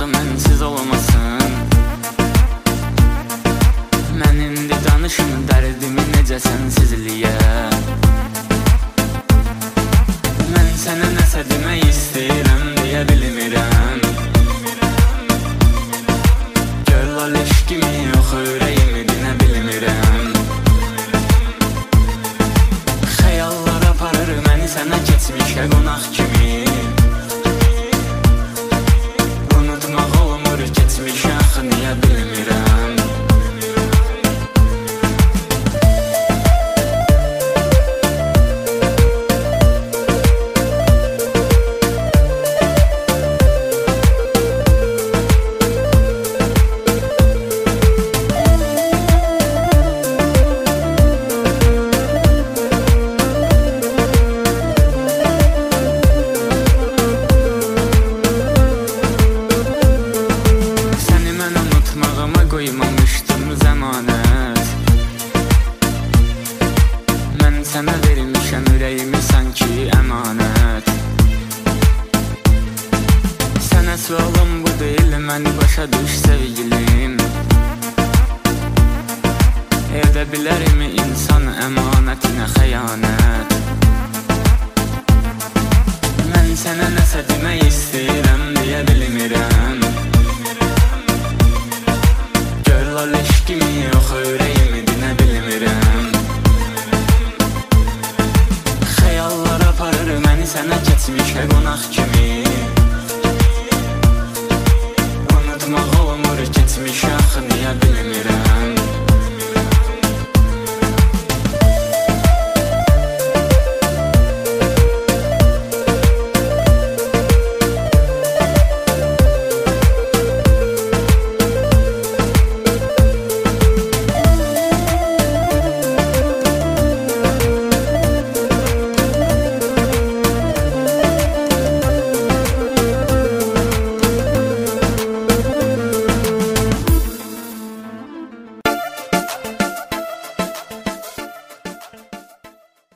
axı mənsiz olmasın. Mən indi danışım dərdimi necə sənsizliyə. Mən sənə nəsə demək istəyirəm, deyə bilmirəm. Gör lal eşkimi yox ürəyimi dinə bilmirəm. Xəyallar aparır məni sənə keçmişə qonaq kimi. Unutmaq olmur keçmiş axı niyə bilmirəm. Qoymamışdım zəmanət. Mən sənə vermişəm ürəyimi sanki əmanət. Sənə sualım bu deyil, məni başa düş sevgilim. Edə bilərmi insan əmanətinə xəyanət? Mən sənə nəsə demək istəyirəm, deyə bilmirəm. Lal eşkimi yox ürəyimi dinə bilmirəm. Xəyallar aparır məni sənə keçmişə qonaq kimi.